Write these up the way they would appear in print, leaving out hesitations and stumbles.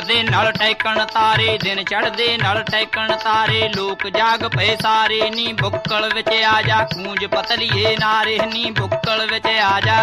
ਚੜ੍ਹਦੇ ਨਾਲ ਟੈਕਣ ਤਾਰੇ, ਦਿਨ ਚੜ੍ਹਦੇ ਨਾਲ ਟੈਕਣ ਤਾਰੇ, ਲੋਕ ਜਾਗ ਪਏ ਸਾਰੇ ਨੀ ਬੁੱਕਲ ਵਿੱਚ ਆ ਜਾ, ਗੂੰਜ ਪਤਲੀਏ ਨਾਰੇ ਨੀ ਬੁੱਕਲ ਵਿੱਚ ਆ ਜਾ।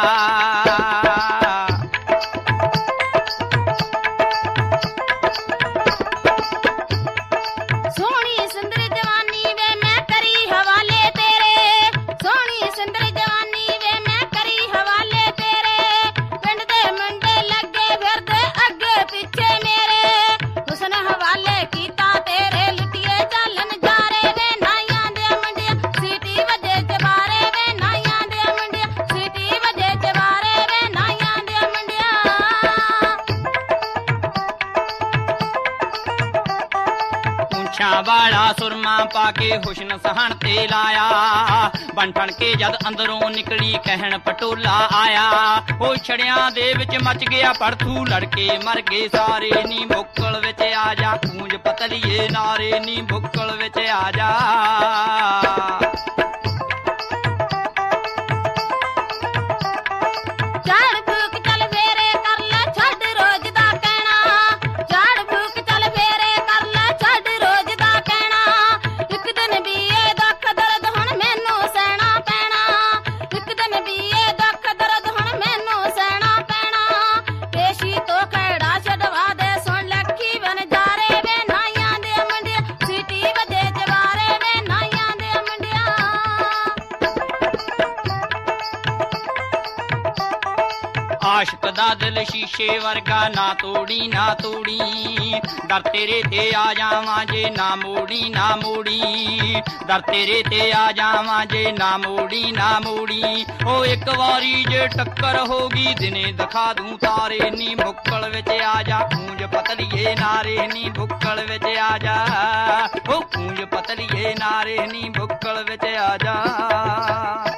ਵਾਲਾ ਸੁਰਮਾ ਪਾ ਕੇ ਹੁਸਨ ਸਹਣ ਤੇ ਲਾਇਆ, ਬਣ ਠਣ ਕੇ ਜਦ ਅੰਦਰੋਂ ਨਿਕਲੀ ਕਹਿਣ ਪਟੋਲਾ ਆਇਆ। ਉਹ ਛੜਿਆਂ ਦੇ ਵਿੱਚ ਮਚ ਗਿਆ ਪੜਥੂ, ਲੜਕੇ ਮਰ ਗਏ ਸਾਰੇ ਨੀ ਬੁੱਕਲ ਵਿੱਚ ਆ ਜਾ, ਗੂੰਜ ਪਤਲੀਏ ਨਾਰੇ ਨੀ ਬੁੱਕਲ ਵਿੱਚ ਆ ਜਾ। ਆਸ਼ਕ ਦਾ ਦਿਲ ਸ਼ੀਸ਼ੇ ਵਰਗਾ, ਨਾ ਤੋੜੀ ਨਾ ਤੋੜੀ, ਦਰ ਤੇਰੇ ਤੇ ਆ ਜਾਵਾਂ ਜੇ ਨਾ ਮੋੜੀ ਨਾ ਮੋੜੀ, ਦਰ ਤੇਰੇ ਤੇ ਆ ਜਾਵਾਂ ਜੇ ਨਾ ਮੋੜੀ ਨਾ ਮੋੜੀ। ਉਹ ਇੱਕ ਵਾਰੀ ਜੇ ਟੱਕਰ ਹੋ ਗਈ ਦਿਨੇ ਦਿਖਾ ਦੂੰ ਤਾਰੇ ਨੀ ਬੁੱਕਲ ਵਿੱਚ ਆ ਜਾ, ਗੂੰਜ ਪਤਲੀਏ ਨਾਰੇ ਨੀ ਬੁੱਕਲ ਵਿੱਚ ਆ ਜਾ। ਉਹ ਗੂੰਜ ਪਤਲੀਏ ਨਾਰੇ ਨੀ ਬੁੱਕਲ ਵਿੱਚ ਆ ਜਾ।